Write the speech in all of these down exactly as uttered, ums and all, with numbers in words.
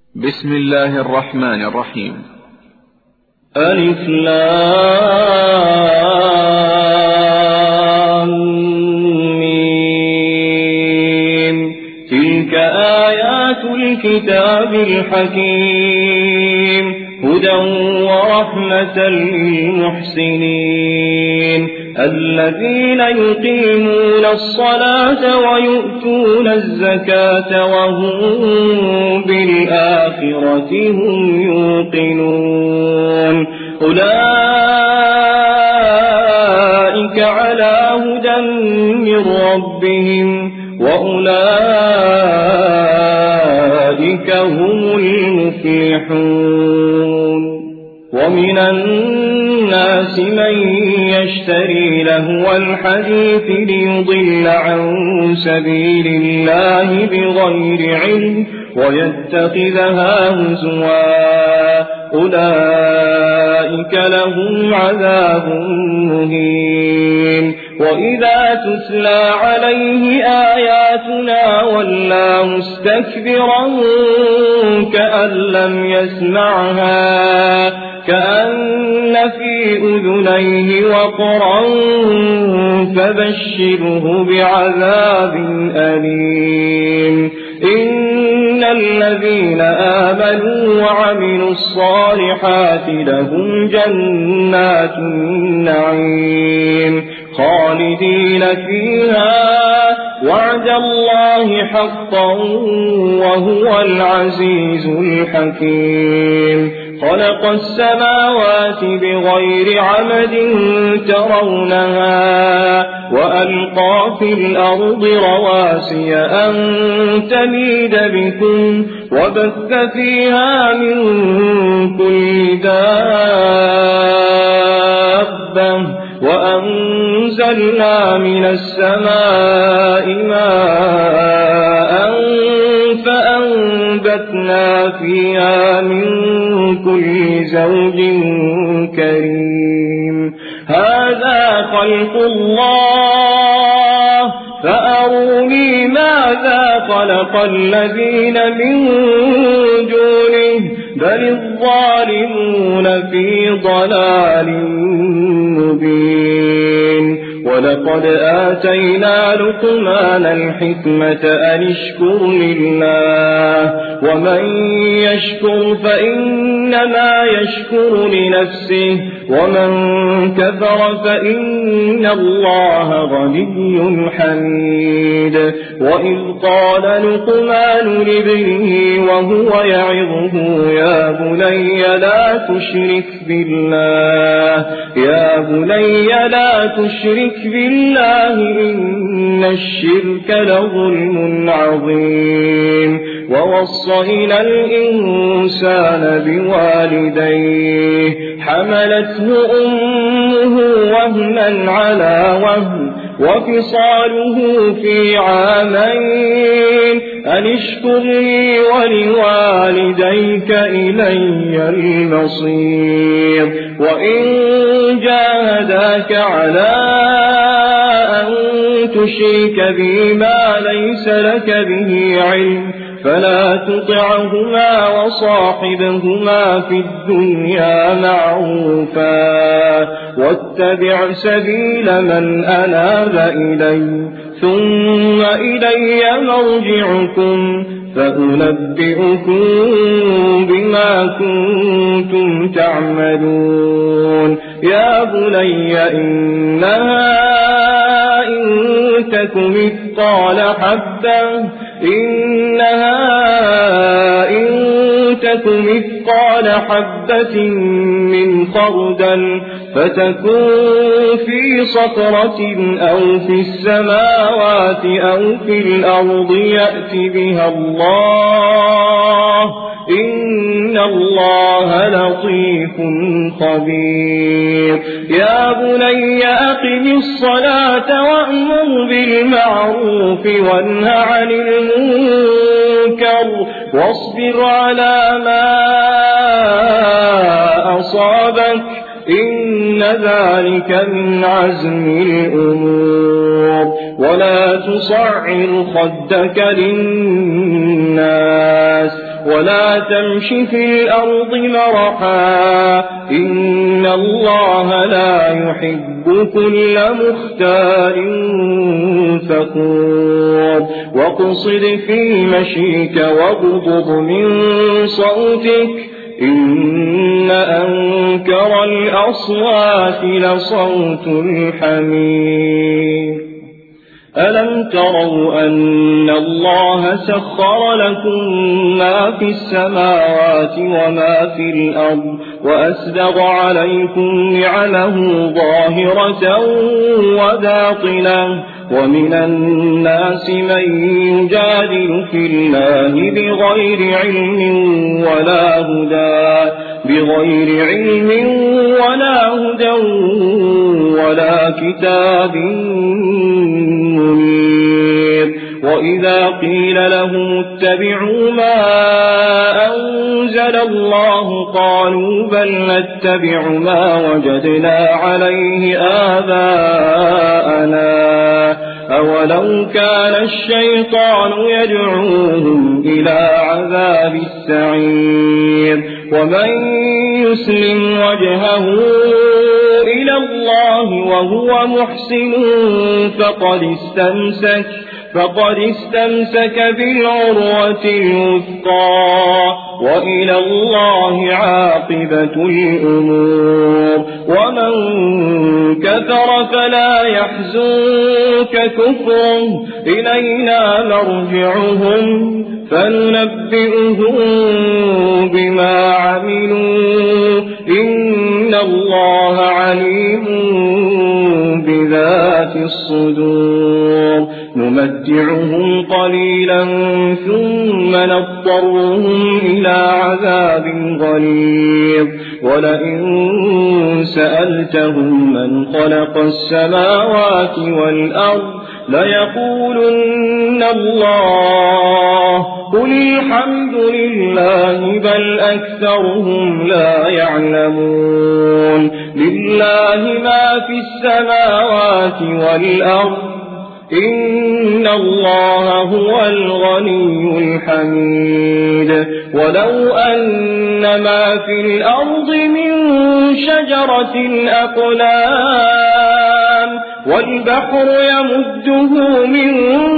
بسم الله الرحمن الرحيم. ألف لام ميم. تلك آيات الكتاب الحكيم هدى ورحمة للمحسنين الذين يقيمون الصلاة ويؤتون الزكاة وهم بالآخرة هم يوقنون أولئك على هدى من ربهم وأولئك هم المفلحون. ومن الناس من يشتري لهو الحديث ليضل عن سبيل الله بغير علم ويتخذها هزوا أولئك لهم عذاب مهين. وإذا تتلى عليه آياتنا ولى مستكبرا كأن لم يسمعها كأن في أذنيه وقرا فبشره بعذاب أليم. إن الذين آمنوا وعملوا الصالحات لهم جنات النعيم خالدين فيها وعد الله حقا وهو العزيز الحكيم. خلق السماوات بغير عمد ترونها وألقى في الأرض رواسي أن تميد بكم وبث فيها من كل دابة وأنزلنا من السماء ماء فأنبتنا فيها من كل زوج كريم. هذا خلق الله فأروني ماذا خلق الذين من دونه بل الظالمون في ضلال مبين. ولقد آتينا لقمان الحكمة أن اشكر لله ومن يشكر فإنما يشكر لنفسه ومن كفر فإن الله غني حميد. وإذ قال لقمان لابنه وهو يعظه يا بني لا تشرك بالله يا بني لا تشرك بالله إن الشرك لظلم عظيم. ووصينا الإنسان بوالديه حملته أمه وهنا على وهن وفصاله في عامين أن اشكر لي ولوالديك إلي المصير. وإن جاهداك على أن تشرك بي ما ليس لك به علم فلا تطعهما وصاحبهما في الدنيا معروفا واتبع سبيل من أناب إلي ثم إلي مرجعكم فأنبئكم بما كنتم تعملون. يا بني إنها إن تك مثقال حبة إنها إن تك مثقال حبة من خردل فتكون في صخرة أو في السماوات أو في الأرض يأت بها الله إن الله لطيف خبير. يا بني أقم الصلاة وأمر بالمعروف وانه عن المنكر واصبر على ما أصابك إن ذلك من عزم الأمور. ولا تصعر خدك للناس ولا تمش في الأرض مرحا إن الله لا يحب كل مختار فخور واقصد في مشيك واغضض من صوتك إن أنكر الأصوات لصوت الحمير ألم تروا أن الله سخر لكم ما في السماوات وما في الأرض وأسبغ عليكم نعمه ظاهرة وباطنة ومن الناس من يجادل في الله بغير علم ولا هدى بغير علم ولا هدى ولا كتاب منير وإذا قيل لهم اتبعوا ما أنزل الله قالوا بل نتبع ما وجدنا عليه آباءنا أولو كان الشيطان يدعوهم إلى عذاب السعير ومن يسلم وجهه إلى الله وهو محسن فقد استمسك فقد استمسك بالعروة الوثقى وإلى الله عاقبة الأمور ومن كفر فلا يحزنك كفره إلينا مرجعهم فننبئهم بما عملوا إن الله عليم بذات الصدور نمتعهم قليلا ثم نضطرهم إلى عذاب غليظ ولئن سألتهم من خلق السماوات والأرض ليقولن الله قل الحمد لله بل أكثرهم لا يعلمون لله ما في السماوات والأرض إن الله هو الغني الحميد ولو أن ما في الأرض من شجرة أقلام والبحر يمده من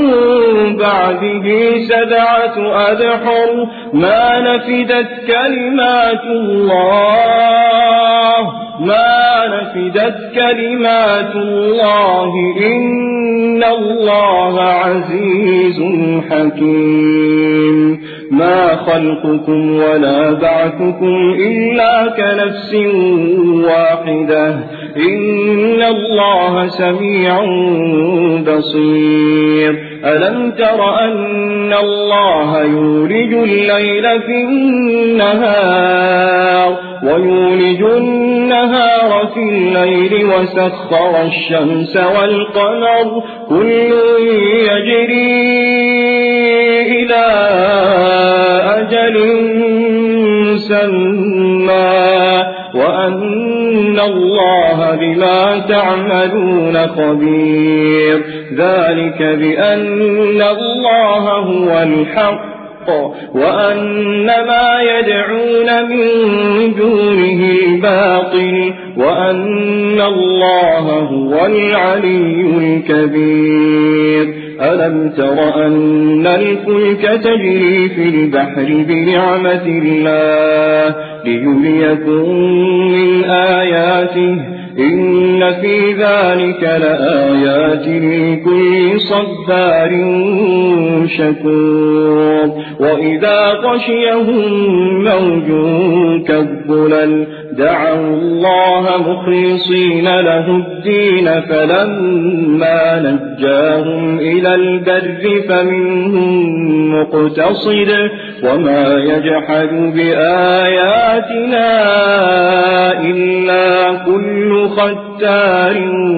بعده سبعة أبحر ما نفدت كلمات الله ما نفدت كلمات الله إن الله عزيز حكيم ما خلقكم ولا بعثكم إلا كنفس واحدة إن الله سميع بصير ألم تر أن الله يولج الليل في النهار ويولج النهار في الليل وسخر الشمس والقمر كل يجري إلى أجل مسمى وأن الله بما تعملون خبير ذلك بأن الله هو الحق وأن ما يدعون من دونه الباطل وأن الله هو العلي الكبير ألم تر أن الفلك تجري في البحر بنعمة الله ليريكم من آياته إن في ذلك لآيات لكل صبار شكور وإذا غشيهم موج كالظلل دعوا الله مخلصين له الدين فلما نجاهم إلى البر فمنهم مقتصد وما يجحد بآياتنا إلا كل ختار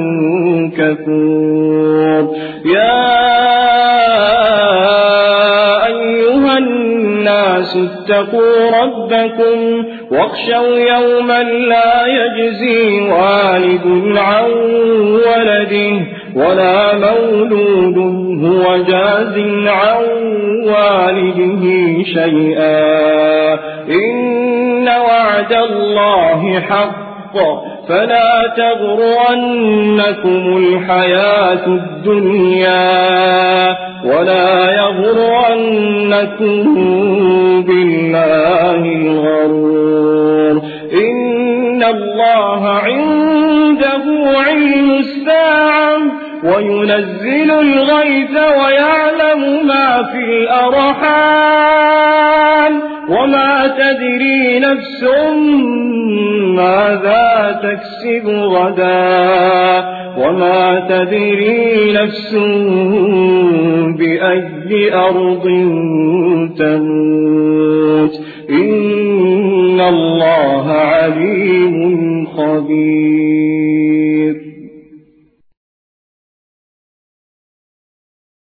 كفور يا أيها الناس اتقوا ربكم واخشوا يوما لا يجزي والد عن ولده ولا مولود هو جاز عن والده شيئا إن وعد الله حق فلا تغرنكم الحياة الدنيا ولا يغرنكم بالله الغرور إن الله عنده علم الساعة وينزل الغيث ويعلم ما في الأرحام وما تدري نفس ماذا تكسب غدا وما تدري نفس بأي أرض تموت إن الله عليم خبير.